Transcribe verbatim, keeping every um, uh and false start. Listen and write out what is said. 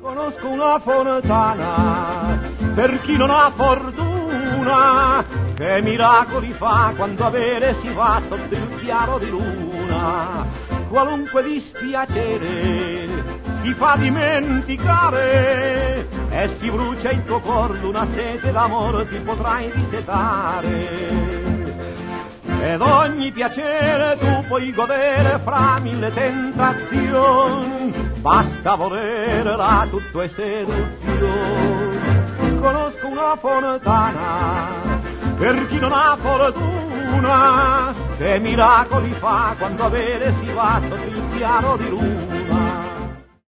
Conosco una fontana per chi non ha fortuna, che miracoli fa quando a bere si va sotto il chiaro di luna. Qualunque dispiacere ti fa dimenticare e si brucia il tuo cuore d'una sete d'amore ti potrai dissetare. Ed ogni piacere tu puoi godere fra mille tentazioni, basta volere là tutto è seduzione. Conosco una fontana per chi non ha fortuna, che miracoli fa quando a bere si va sotto il chiaro di luna.